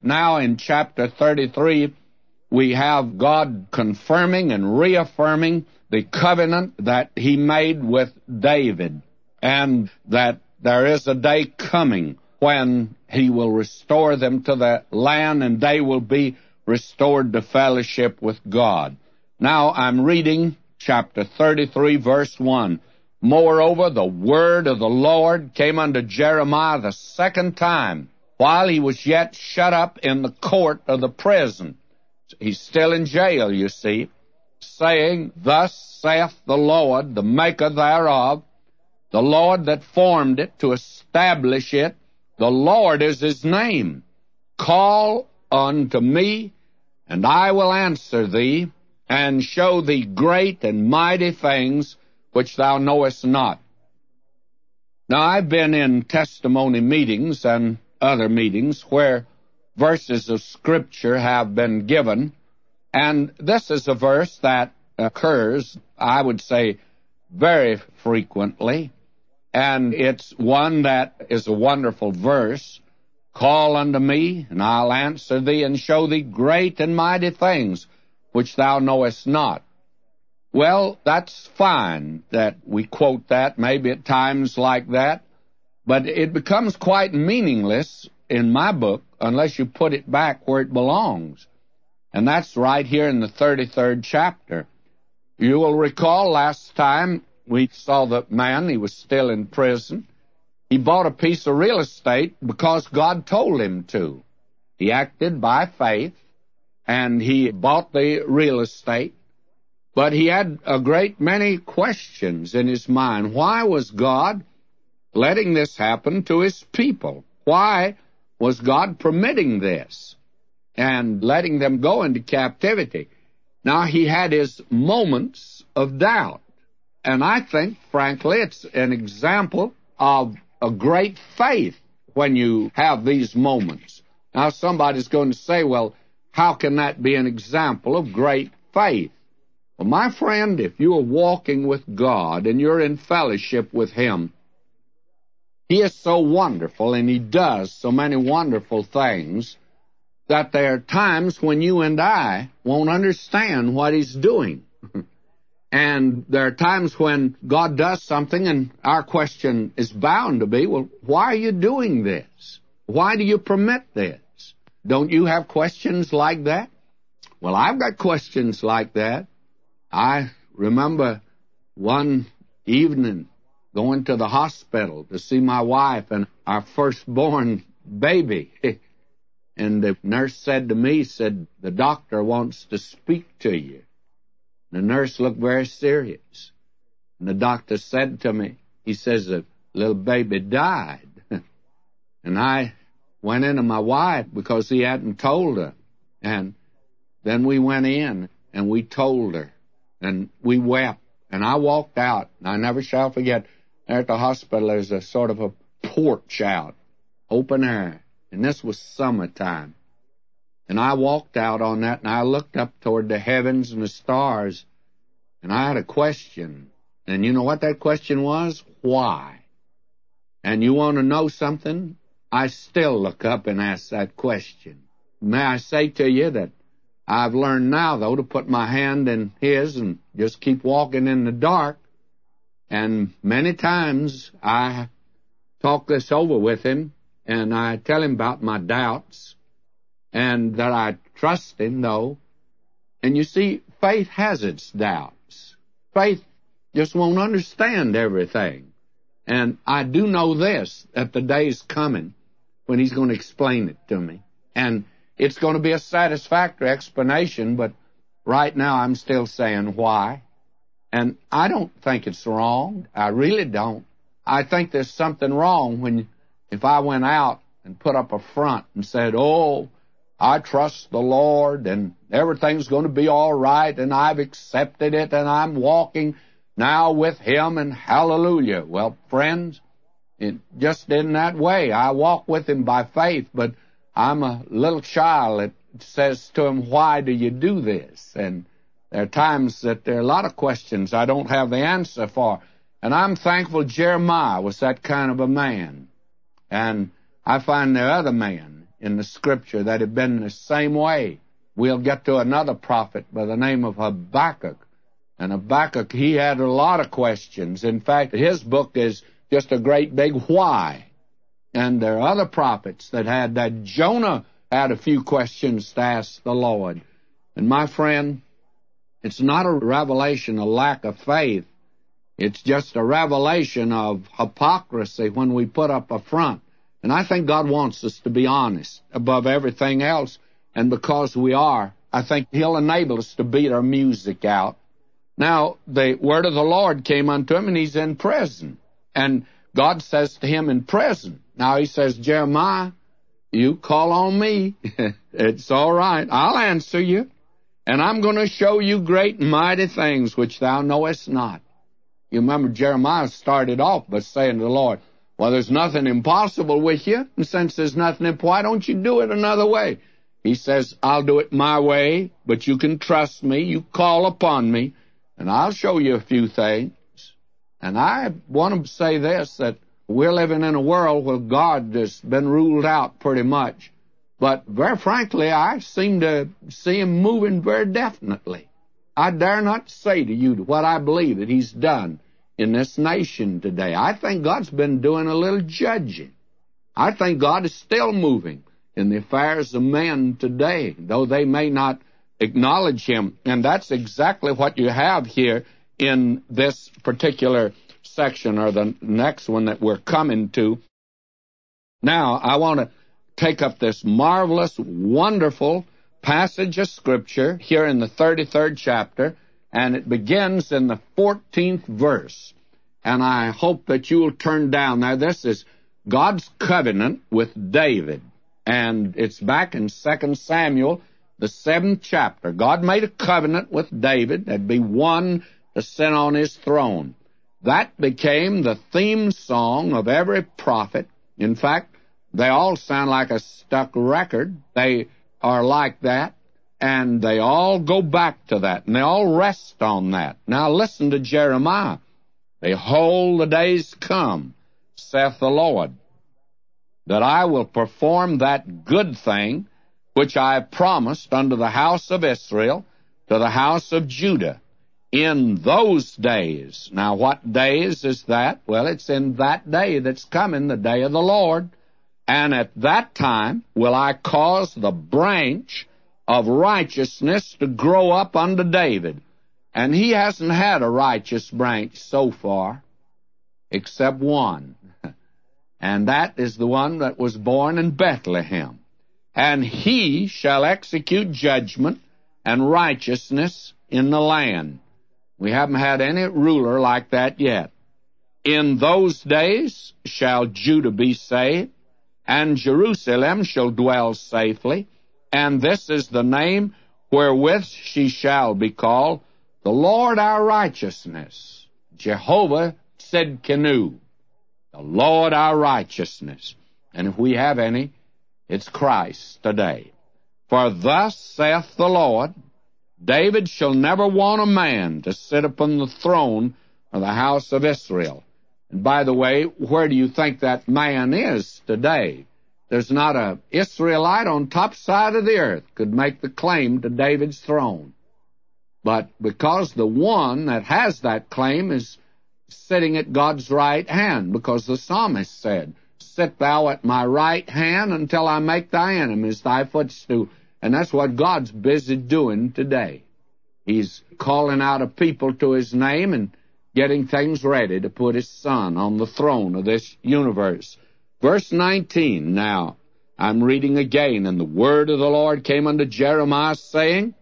now in chapter 33, we have God confirming and reaffirming the covenant that he made with David, and that there is a day coming when he will restore them to the land, and they will be restored to fellowship with God. Now I'm reading chapter 33, verse 1. Moreover, the word of the Lord came unto Jeremiah the second time, while he was yet shut up in the court of the prison. He's still in jail, you see, saying, Thus saith the Lord, the maker thereof, the Lord that formed it to establish it, the Lord is his name. Call unto me, and I will answer thee, and show thee great and mighty things which thou knowest not. Now, I've been in testimony meetings and other meetings where verses of Scripture have been given, and this is a verse that occurs, I would say, very frequently, and it's one that is a wonderful verse. Call unto me, and I'll answer thee, and show thee great and mighty things which thou knowest not. Well, that's fine that we quote that, maybe at times like that, but it becomes quite meaningless in my book unless you put it back where it belongs. And that's right here in the 33rd chapter. You will recall last time we saw the man, he was still in prison. He bought a piece of real estate because God told him to. He acted by faith, and he bought the real estate. But he had a great many questions in his mind. Why was God letting this happen to his people? Why was God permitting this and letting them go into captivity? Now, he had his moments of doubt. And I think, frankly, it's an example of a great faith when you have these moments. Now, somebody's going to say, well, how can that be an example of great faith? Well, my friend, if you are walking with God and you're in fellowship with him, he is so wonderful and he does so many wonderful things that there are times when you and I won't understand what he's doing. And there are times when God does something and our question is bound to be, well, why are you doing this? Why do you permit this? Don't you have questions like that? Well, I've got questions like that. I remember one evening going to the hospital to see my wife and our firstborn baby. And the nurse said to me, the doctor wants to speak to you. The nurse looked very serious. And the doctor said to me, he says, the little baby died. And I went into my wife because he hadn't told her. And then we went in and we told her. And we wept. And I walked out. And I never shall forget, there at the hospital there's a sort of a porch out, open air. And this was summertime. And I walked out on that, and I looked up toward the heavens and the stars, and I had a question. And you know what that question was? Why? And you want to know something? I still look up and ask that question. May I say to you that I've learned now, though, to put my hand in his and just keep walking in the dark. And many times I talk this over with him, and I tell him about my doubts, and that I trust him, though. And you see, faith has its doubts. Faith just won't understand everything. And I do know this, that the day's coming when he's going to explain it to me. And it's going to be a satisfactory explanation, but right now I'm still saying why. And I don't think it's wrong. I really don't. I think there's something wrong if I went out and put up a front and said, oh, I trust the Lord and everything's going to be all right and I've accepted it and I'm walking now with him and hallelujah. Well, friends, it just isn't that way. I walk with him by faith, but I'm a little child that says to him, why do you do this? And there are times that there are a lot of questions I don't have the answer for. And I'm thankful Jeremiah was that kind of a man. And I find there are other men in the Scripture that have been the same way. We'll get to another prophet by the name of Habakkuk. And Habakkuk, he had a lot of questions. In fact, his book is just a great big why. And there are other prophets that had that. Jonah had a few questions to ask the Lord. And my friend, it's not a revelation of lack of faith. It's just a revelation of hypocrisy when we put up a front. And I think God wants us to be honest above everything else. And because we are, I think He'll enable us to beat our music out. Now, the word of the Lord came unto him, and he's in prison. And God says to him in prison, now he says, Jeremiah, you call on me. It's all right. I'll answer you. And I'm going to show you great and mighty things which thou knowest not. You remember Jeremiah started off by saying to the Lord, well, there's nothing impossible with you. And since there's nothing, why don't you do it another way? He says, I'll do it my way, but you can trust me. You call upon me, and I'll show you a few things. And I want to say this, that we're living in a world where God has been ruled out pretty much. But very frankly, I seem to see Him moving very definitely. I dare not say to you what I believe that He's done in this nation today. I think God's been doing a little judging. I think God is still moving in the affairs of men today, though they may not acknowledge Him. And that's exactly what you have here in this particular section, or the next one that we're coming to. Now, I want to take up this marvelous, wonderful passage of Scripture here in the 33rd chapter, and it begins in the 14th verse. And I hope that you will turn down. Now, this is God's covenant with David, and it's back in 2 Samuel, the 7th chapter. God made a covenant with David. There'd be one to sit on his throne. That became the theme song of every prophet. In fact, they all sound like a stuck record. They are like that, and they all go back to that, and they all rest on that. Now listen to Jeremiah. Behold, the days come, saith the Lord, that I will perform that good thing which I have promised unto the house of Israel, to the house of Judah, in those days. Now, what days is that? Well, it's in that day that's coming, the day of the Lord. And at that time will I cause the branch of righteousness to grow up unto David. And he hasn't had a righteous branch so far, except one. And that is the one that was born in Bethlehem. And he shall execute judgment and righteousness in the land. We haven't had any ruler like that yet. In those days shall Judah be saved, and Jerusalem shall dwell safely, and this is the name wherewith she shall be called, the Lord our righteousness, Jehovah Tsidkenu, the Lord our righteousness. And if we have any, it's Christ today. For thus saith the Lord, David shall never want a man to sit upon the throne of the house of Israel. And by the way, where do you think that man is today? There's not an Israelite on top side of the earth could make the claim to David's throne. But because the one that has that claim is sitting at God's right hand, because the psalmist said, sit thou at my right hand until I make thy enemies thy footstool. And that's what God's busy doing today. He's calling out a people to His name and getting things ready to put His Son on the throne of this universe. Verse 19, now, I'm reading again, and the word of the Lord came unto Jeremiah, saying,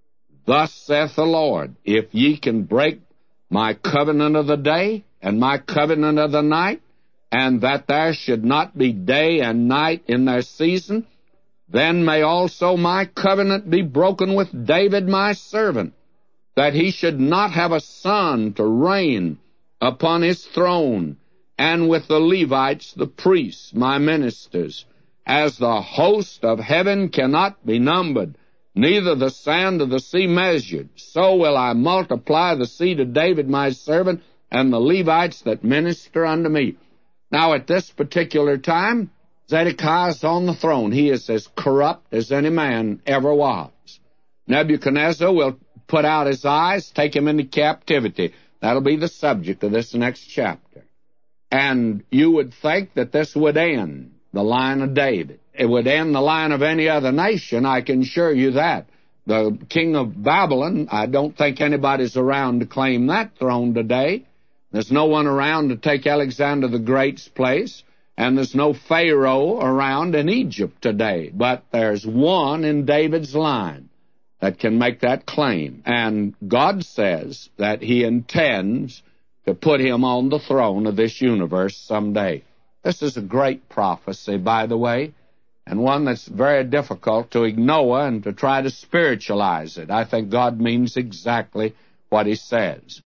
Thus saith the Lord, if ye can break my covenant of the day and my covenant of the night, and that there should not be day and night in their season, then may also my covenant be broken with David my servant, that he should not have a son to reign upon his throne, and with the Levites, the priests, my ministers, as the host of heaven cannot be numbered, neither the sand of the sea measured. So will I multiply the seed of David my servant, and the Levites that minister unto me. Now at this particular time, Zedekiah is on the throne. He is as corrupt as any man ever was. Nebuchadnezzar will put out his eyes, take him into captivity. That'll be the subject of this next chapter. And you would think that this would end the line of David. It would end the line of any other nation, I can assure you that. The king of Babylon, I don't think anybody's around to claim that throne today. There's no one around to take Alexander the Great's place, and there's no Pharaoh around in Egypt today. But there's one in David's line that can make that claim. And God says that he intends to put him on the throne of this universe someday. This is a great prophecy, by the way, and one that's very difficult to ignore and to try to spiritualize it. I think God means exactly what he says.